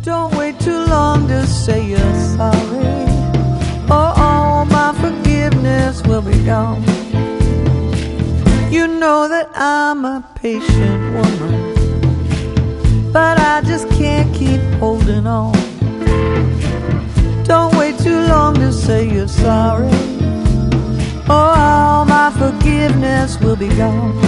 Don't wait too long to say you're sorry, or all my forgiveness will be gone. You know that I'm a patient woman, but I just can't keep holding on. Don't wait too long to say you're sorry, or all my forgiveness will be gone.